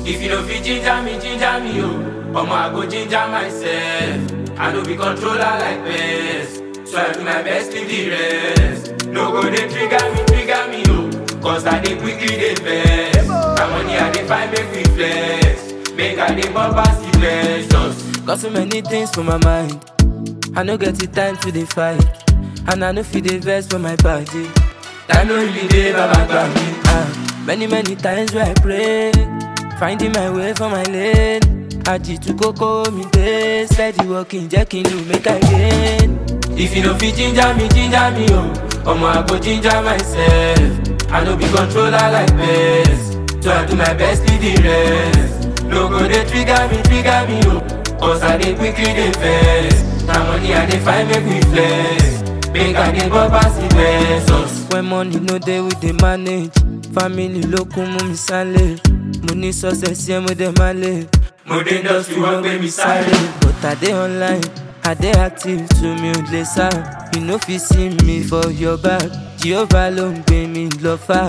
If you don't fit ginger me, oh. I go ginger myself. I don't be controller like best. So I do my best to the rest. No go they trigger me, oh. Cause I dey quickly dey vex. My money I dey find make we flex. Make I dey bump pass the blessings. Got so many things for my mind. I no get the time to dey fight. And I no fit dey vex for my body. Time no really dey baba me. Many times where I pray, finding my way for my lane. Aji to koko mi dey, steady walking, jacking to make I gain. If you don't fit ginger me, oh. I go ginger myself. I no be controller like best. So I do my best to the rest. No go they trigger me, oh. Cause I dey quickly dey vex. My money I dey find make we flex. Make I dey bump pass the blessings. When money no dey we dey manage. Family local mo mi sale. Money success yeah mo dey male. Mo dey industry work baby side. But I dey online, I dey active to me only sir. You no fit see me for your back. Jehovah ló ń gbé mi lọ far.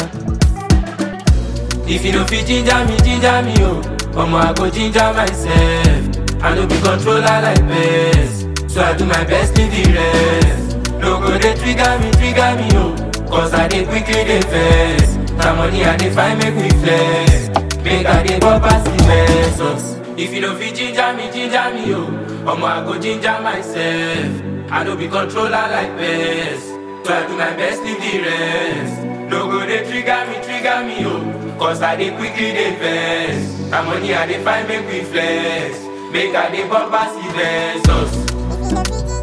If you no fit ginger me, oh. I go ginger myself. I no be controller like best. So I do my best to the rest. No go they trigger me, oh. Cause I dey quickly dey vex. My money I dey find make we flex. Make I dey bump pass the blessings. If you no fit ginger me, oh. I go ginger myself. I no be controller like best. So I do my best to the rest. No go they trigger me, oh. Cause I dey quickly dey vex. My money I dey find make we flex. Make I dey bump pass the blessings.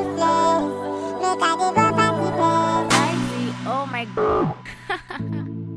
Oh my god.